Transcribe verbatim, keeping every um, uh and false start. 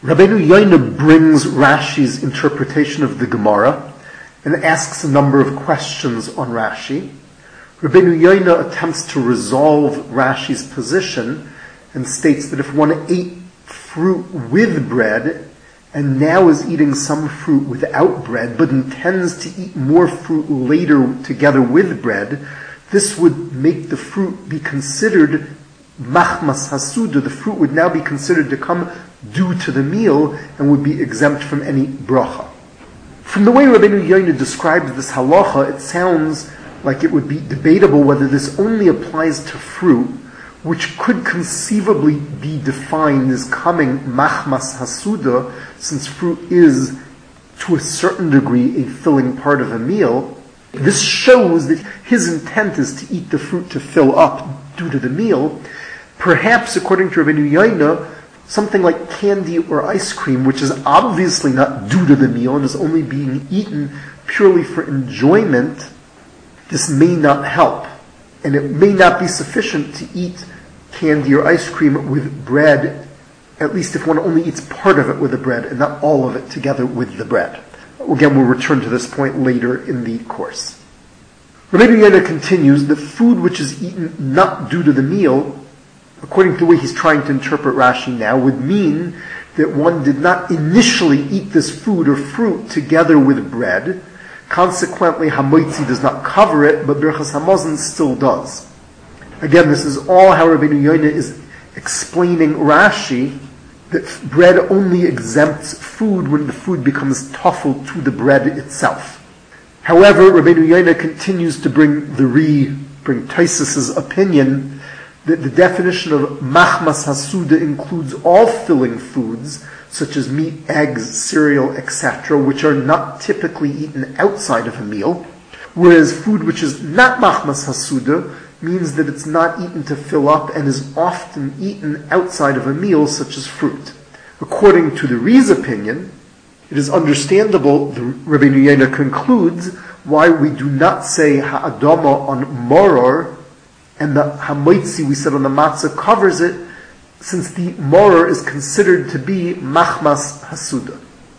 Rabbeinu Yoina brings Rashi's interpretation of the Gemara and asks a number of questions on Rashi. Rabbeinu Yoina attempts to resolve Rashi's position and states that if one ate fruit with bread and now is eating some fruit without bread, but intends to eat more fruit later together with bread, this would make the fruit be considered machmas hasuda. The fruit would now be considered to come due to the meal and would be exempt from any bracha. From the way Rabbeinu Yoina describes this halacha, it sounds like it would be debatable whether this only applies to fruit, which could conceivably be defined as coming machmas hasuda, since fruit is, to a certain degree, a filling part of a meal. This shows that his intent is to eat the fruit to fill up due to the meal. Perhaps, according to Rabbeinu Yoina, something like candy or ice cream, which is obviously not due to the meal and is only being eaten purely for enjoyment, this may not help. And it may not be sufficient to eat candy or ice cream with bread, at least if one only eats part of it with the bread and not all of it together with the bread. Again, we'll return to this point later in the course. Rabbeinu Yoina continues that food which is eaten not due to the meal, according to the way he's trying to interpret Rashi now, would mean that one did not initially eat this food or fruit together with bread. Consequently, hamoitzi does not cover it, but birchas hamazon still does. Again, this is all how Rabbeinu Yoina is explaining Rashi, that bread only exempts food when the food becomes tafel to the bread itself. However, Rabbeinu Yoina continues to bring the re, bring Tosfos's opinion that the definition of machmas hasuda includes all filling foods, such as meat, eggs, cereal, et cetera, which are not typically eaten outside of a meal, whereas food which is not machmas hasuda means that it's not eaten to fill up and is often eaten outside of a meal, such as fruit. According to the Re's opinion, it is understandable, the Rabbeinu Yoina concludes, why we do not say ha'adama on moror, and the hamoitzi we said on the matzah covers it, since the moror is considered to be machmas hasuda.